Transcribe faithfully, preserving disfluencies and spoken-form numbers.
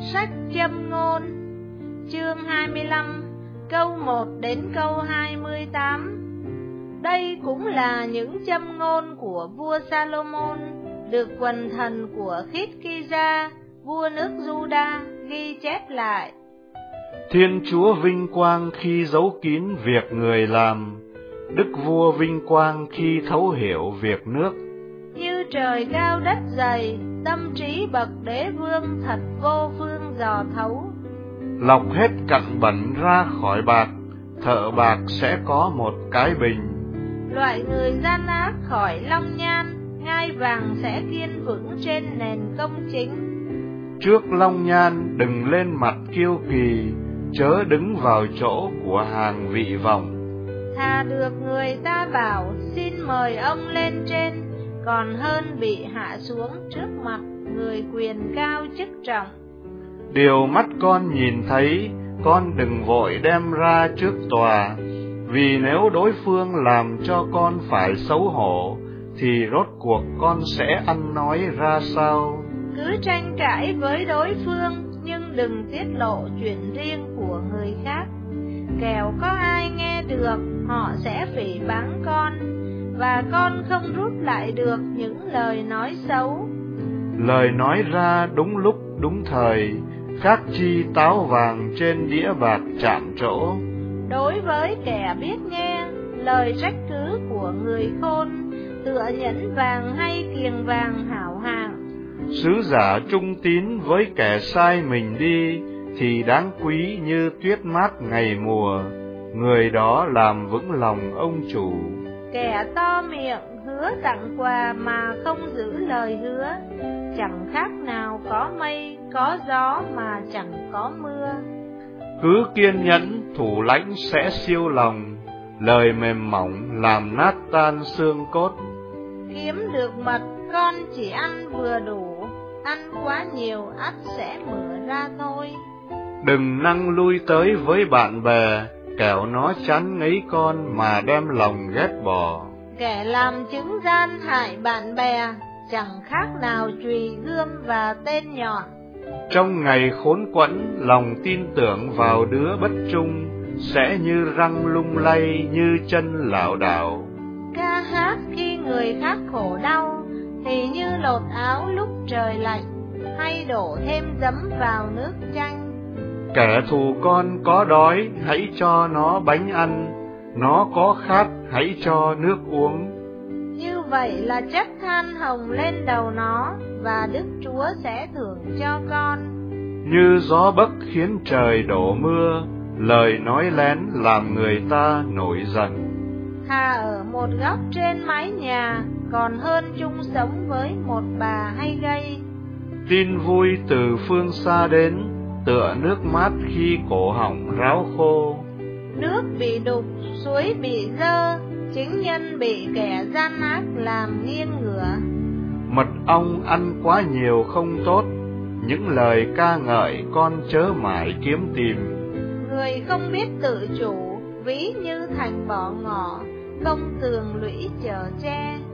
Sách Châm Ngôn, chương hai mươi lăm, câu một đến câu hai mươi tám. Đây cũng là những châm ngôn của vua Salomon, được quần thần của Khít-ki-ra, vua nước Juda, ghi chép lại. Thiên Chúa vinh quang khi giấu kín việc người làm, Đức vua vinh quang khi thấu hiểu việc nước. Như trời cao đất dày, tâm trí bậc đế vương thật vô phương dò thấu. Lọc hết cặn bẩn ra khỏi bạc, thợ bạc sẽ có một cái bình. Loại người gian ác khỏi long nhan, ngai vàng sẽ kiên vững trên nền công chính. Trước long nhan đừng lên mặt kiêu kỳ, chớ đứng vào chỗ của hàng vị vọng. Thà được người ta bảo xin mời ông lên trên, còn hơn bị hạ xuống trước mặt người quyền cao chức trọng. Điều mắt con nhìn thấy, con đừng vội đem ra trước tòa, vì nếu đối phương làm cho con phải xấu hổ, thì rốt cuộc con sẽ ăn nói ra sao? Cứ tranh cãi với đối phương, nhưng đừng tiết lộ chuyện riêng của người khác. Kẻo có ai nghe được, họ sẽ phỉ báng con, và con không rút lại được những lời nói xấu. Lời nói ra đúng lúc đúng thời, khác chi táo vàng trên đĩa bạc chạm trổ. Đối với kẻ biết nghe, lời trách cứ của người khôn tựa nhẫn vàng hay kiềng vàng hảo hạng. Sứ giả trung tín với kẻ sai mình đi thì đáng quý như tuyết mát ngày mùa, người đó làm vững lòng ông chủ. Kẻ to miệng hứa tặng quà mà không giữ lời hứa, chẳng khác nào có mây có gió mà chẳng có mưa. Cứ kiên nhẫn thủ lãnh sẽ siêu lòng, lời mềm mỏng làm nát tan xương cốt. Kiếm được mật con chỉ ăn vừa đủ, ăn quá nhiều ắt sẽ mửa ra thôi. Đừng năng lui tới với bạn bè, kẻo nó chán ngấy con mà đem lòng ghét bỏ. Kẻ làm chứng gian hại bạn bè, chẳng khác nào chùy gươm và tên nhọn. Trong ngày khốn quẫn, lòng tin tưởng vào đứa bất trung, sẽ như răng lung lay như chân lảo đảo. Ca hát khi người khác khổ đau, thì như lột áo lúc trời lạnh, hay đổ thêm giấm vào nước chanh. Kẻ thù con có đói, hãy cho nó bánh ăn, nó có khát, hãy cho nước uống. Như vậy là chất than hồng lên đầu nó, và Đức Chúa sẽ thưởng cho con. Như gió bấc khiến trời đổ mưa, lời nói lén làm người ta nổi giận. Thà ở một góc trên mái nhà, còn hơn chung sống với một bà hay gây. Tin vui từ phương xa đến, tựa nước mát khi cổ họng ráo khô. Nước bị đục, suối bị dơ, chính nhân bị kẻ gian ác làm nghiêng ngửa. Mật ong ăn quá nhiều không tốt, những lời ca ngợi con chớ mãi kiếm tìm. Người không biết tự chủ, ví như thành bỏ ngỏ, công tường lũy chở che.